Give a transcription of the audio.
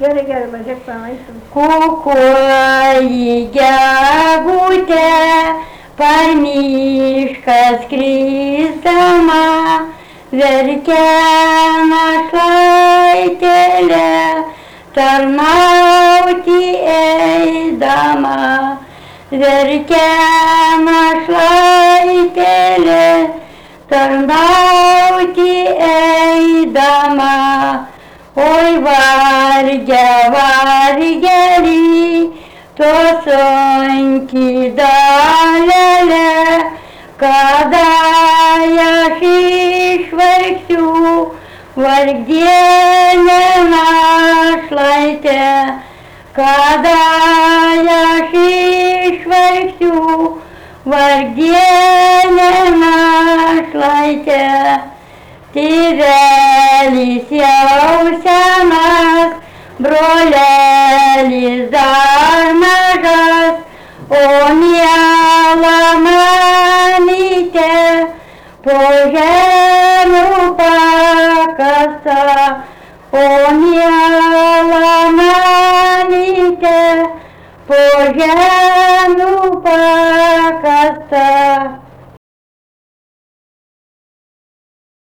Gerai, važiuok pamaisim. Kukuoji gegutė, pamišką skrisdama, verkia našlaitėlė, tarnauti eidama. Verkia našlaitėlė, tarnauti eidama. Oi varge, vargeli, to sunki dalelė, kada aš išvargsiu, vargdienė našlaitė, kada aš išvargsiu, vargdienė našlaitė. Tėvelis jau senas, brolelis dar mažas, o miela mamytė po žemių pakasa, o miela mamytė po žemių pakasa.